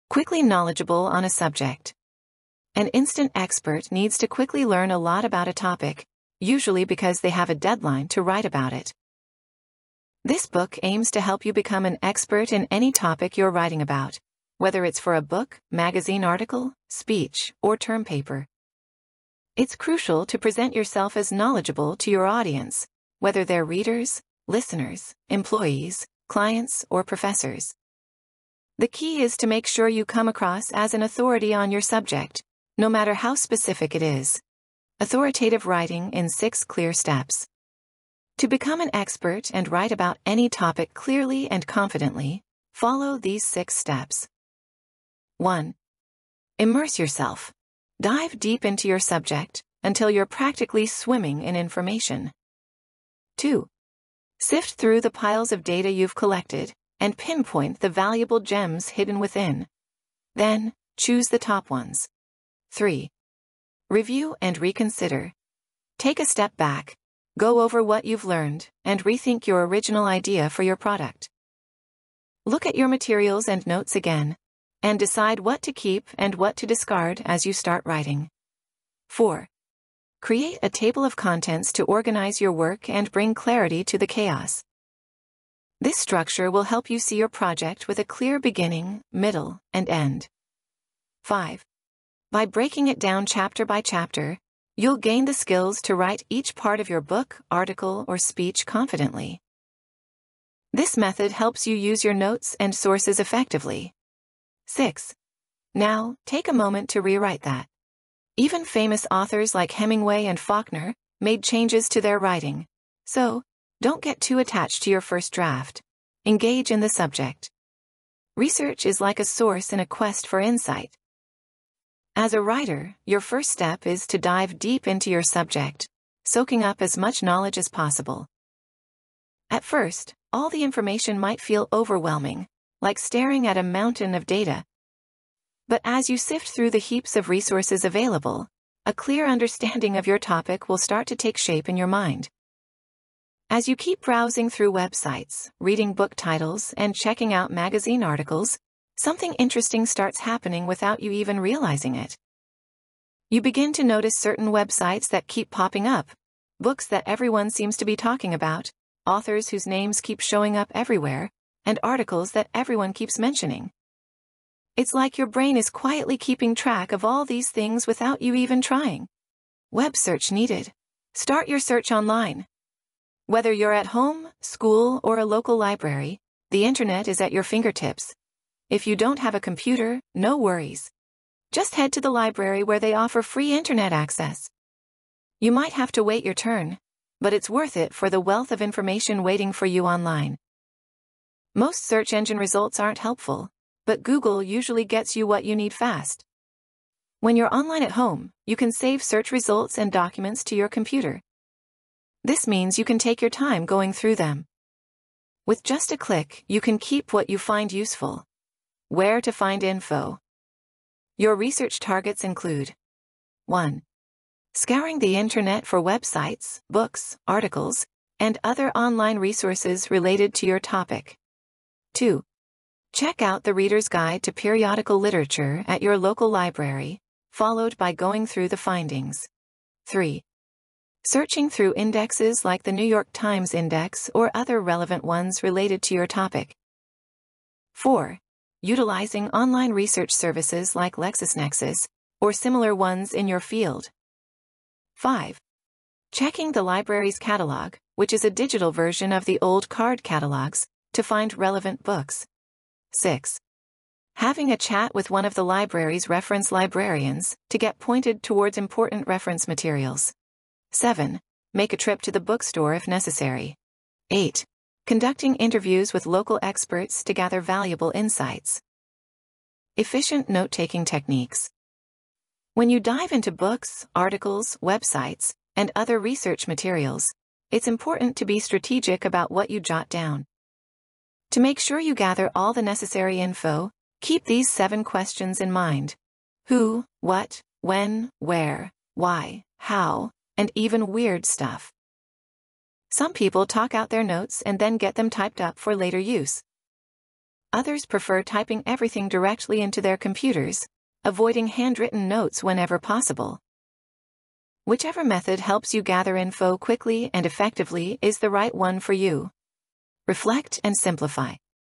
Quickly knowledgeable on a subject. An instant expert needs to quickly learn a lot about a topic, usually because they have a deadline to write about it. This book aims to help you become an expert in any topic you're writing about, whether it's for a book, magazine article, speech, or term paper. It's crucial to present yourself as knowledgeable to your audience, whether they're readers, listeners, employees, clients, or professors. The key is to make sure you come across as an authority on your subject, no matter how specific it is. Authoritative writing in 6 clear steps. To become an expert and write about any topic clearly and confidently, follow these 6 steps. 1. Immerse yourself. Dive deep into your subject until you're practically swimming in information. 2. Sift through the piles of data you've collected and pinpoint the valuable gems hidden within. Then, choose the top ones. 3. Review and reconsider. Take a step back, go over what you've learned, and rethink your original idea for your product. Look at your materials and notes again, and decide what to keep and what to discard as you start writing. 4. Create a table of contents to organize your work and bring clarity to the chaos. This structure will help you see your project with a clear beginning, middle, and end. 5. By breaking it down chapter by chapter, you'll gain the skills to write each part of your book, article, or speech confidently. This method helps you use your notes and sources effectively. 6. Now, take a moment to rewrite that. Even famous authors like Hemingway and Faulkner made changes to their writing. So, don't get too attached to your first draft. Engage in the subject. Research is like a source in a quest for insight. As a writer, your first step is to dive deep into your subject, soaking up as much knowledge as possible. At first, all the information might feel overwhelming, like staring at a mountain of data. But as you sift through the heaps of resources available, a clear understanding of your topic will start to take shape in your mind. As you keep browsing through websites, reading book titles, and checking out magazine articles, something interesting starts happening without you even realizing it. You begin to notice certain websites that keep popping up, books that everyone seems to be talking about, authors whose names keep showing up everywhere, and articles that everyone keeps mentioning. It's like your brain is quietly keeping track of all these things without you even trying. Web search needed. Start your search online. Whether you're at home, school, or a local library, the internet is at your fingertips. If you don't have a computer, no worries. Just head to the library where they offer free internet access. You might have to wait your turn, but it's worth it for the wealth of information waiting for you online. Most search engine results aren't helpful, but Google usually gets you what you need fast. When you're online at home, you can save search results and documents to your computer. This means you can take your time going through them. With just a click, you can keep what you find useful. Where to find info. Your research targets include 1. Scouring the internet for websites, books, articles, and other online resources related to your topic. 2. Check out the Reader's Guide to Periodical Literature at your local library, followed by going through the findings. 3. Searching through indexes like the New York Times Index or other relevant ones related to your topic. 4. Utilizing online research services like LexisNexis or similar ones in your field. 5. Checking the library's catalog, which is a digital version of the old card catalogs, to find relevant books. 6. Having a chat with one of the library's reference librarians to get pointed towards important reference materials. 7. Make a trip to the bookstore if necessary. 8. Conducting interviews with local experts to gather valuable insights. Efficient note-taking techniques. When you dive into books, articles, websites, and other research materials, it's important to be strategic about what you jot down. To make sure you gather all the necessary info, keep these 7 questions in mind. Who, what, when, where, why, how, and even weird stuff. Some people talk out their notes and then get them typed up for later use. Others prefer typing everything directly into their computers, avoiding handwritten notes whenever possible. Whichever method helps you gather info quickly and effectively is the right one for you. Reflect and simplify.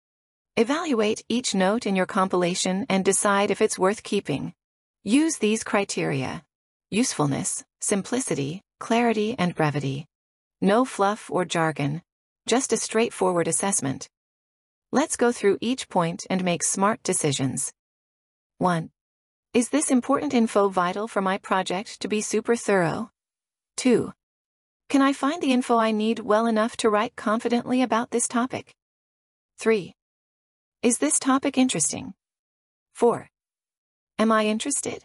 Evaluate each note in your compilation and decide if it's worth keeping. Use these criteria: usefulness, simplicity, clarity, and brevity. No fluff or jargon, just a straightforward assessment. Let's go through each point and make smart decisions. 1. Is this important info vital for my project to be super thorough? 2. Can I find the info I need well enough to write confidently about this topic? 3. Is this topic interesting? 4. Am I interested?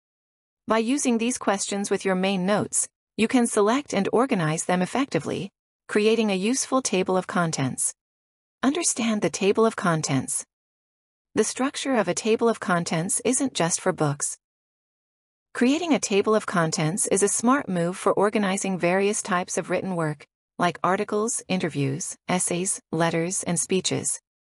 By using these questions with your main notes, you can select and organize them effectively, creating a useful table of contents. Understand the table of contents. The structure of a table of contents isn't just for books. Creating a table of contents is a smart move for organizing various types of written work, like articles, interviews, essays, letters, and speeches.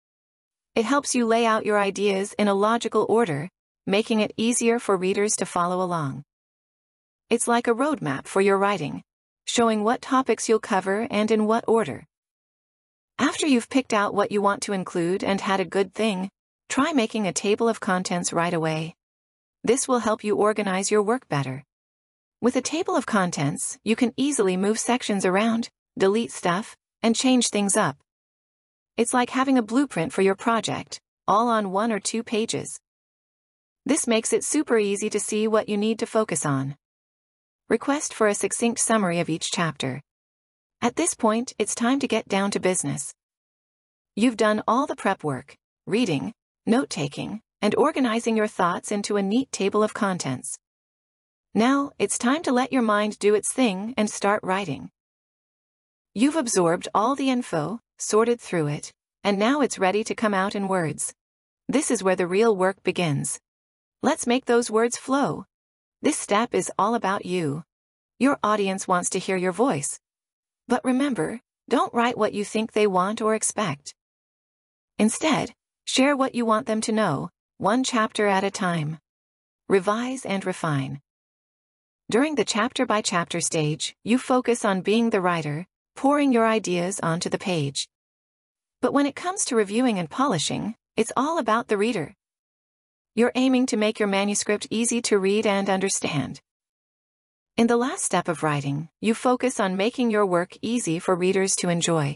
It helps you lay out your ideas in a logical order, making it easier for readers to follow along. It's like a roadmap for your writing, showing what topics you'll cover and in what order. After you've picked out what you want to include and had a good thing, try making a table of contents right away. This will help you organize your work better. With a table of contents, you can easily move sections around, delete stuff, and change things up. It's like having a blueprint for your project, all on 1 or 2 pages. This makes it super easy to see what you need to focus on. Request for a succinct summary of each chapter. At this point, it's time to get down to business. You've done all the prep work, reading, note-taking, and organizing your thoughts into a neat table of contents. Now, it's time to let your mind do its thing and start writing. You've absorbed all the info, sorted through it, and now it's ready to come out in words. This is where the real work begins. Let's make those words flow. This step is all about you. Your audience wants to hear your voice. But remember, don't write what you think they want or expect. Instead, share what you want them to know, one chapter at a time. Revise and refine. During the chapter-by-chapter stage, you focus on being the writer, pouring your ideas onto the page. But when it comes to reviewing and polishing, it's all about the reader. You're aiming to make your manuscript easy to read and understand. In the last step of writing, you focus on making your work easy for readers to enjoy.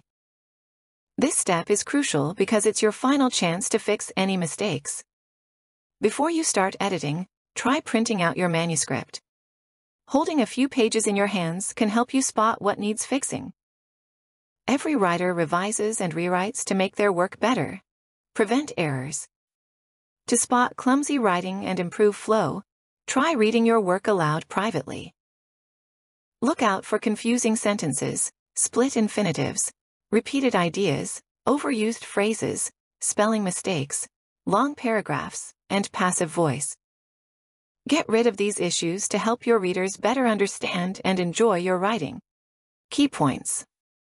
This step is crucial because it's your final chance to fix any mistakes. Before you start editing, try printing out your manuscript. Holding a few pages in your hands can help you spot what needs fixing. Every writer revises and rewrites to make their work better. Prevent errors. To spot clumsy writing and improve flow, try reading your work aloud privately. Look out for confusing sentences, split infinitives, repeated ideas, overused phrases, spelling mistakes, long paragraphs, and passive voice. Get rid of these issues to help your readers better understand and enjoy your writing. Key points.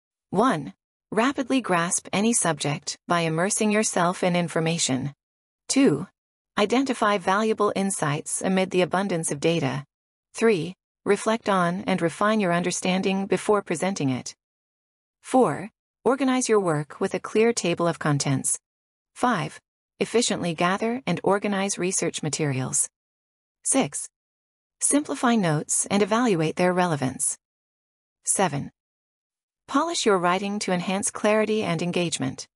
1. Rapidly grasp any subject by immersing yourself in information. 2. Identify valuable insights amid the abundance of data. 3. Reflect on and refine your understanding before presenting it. 4. Organize your work with a clear table of contents. 5. Efficiently gather and organize research materials. 6. Simplify notes and evaluate their relevance. 7. Polish your writing to enhance clarity and engagement.